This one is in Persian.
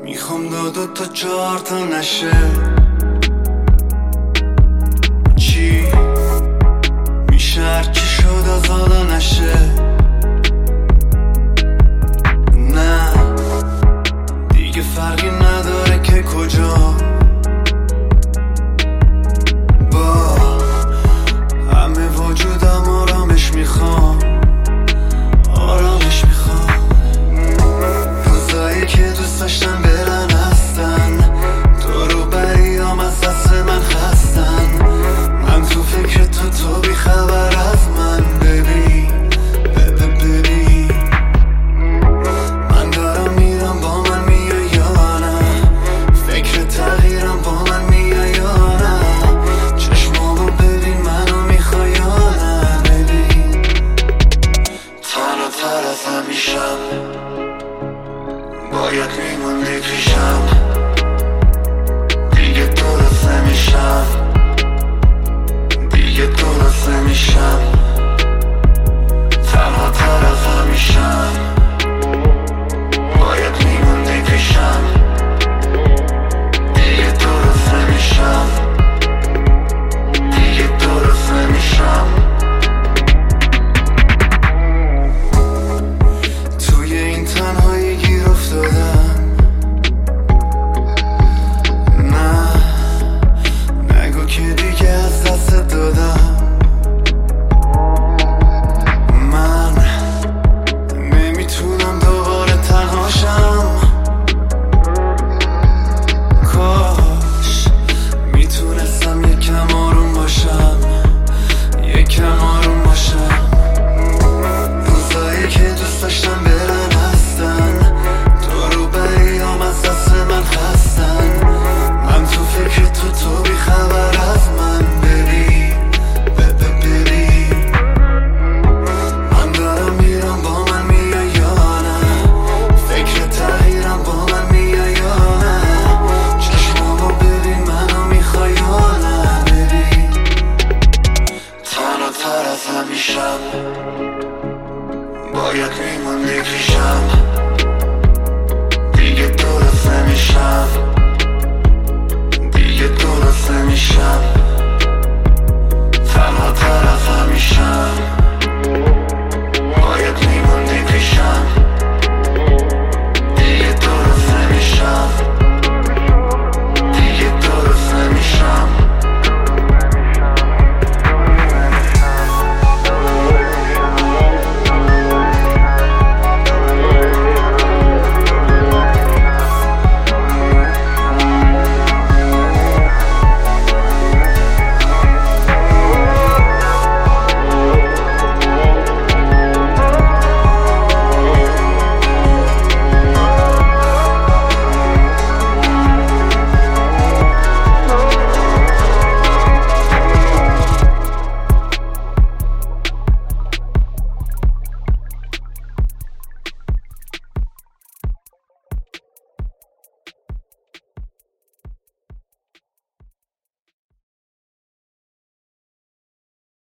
میخوام دو تا 4 تا نشه. چی میشه هرچی شد از حالا نشه. نه دیگه فرقی نداره که کجا، با همه وجودم آرامش میخوام، آرامش میخوام. روزایی که دوست داشتم برن هستن، دورو بریام از دست من خستن. من تو فکر تو بی خبر از من. ببین من دارم میرم، با من میای یا نه؟ فکر تغییرم، با من میای یا نه؟ چشمامو ببین، منو میخوای یا نه؟ ببین تنها تر از همیشم، باید میموندی پیشم.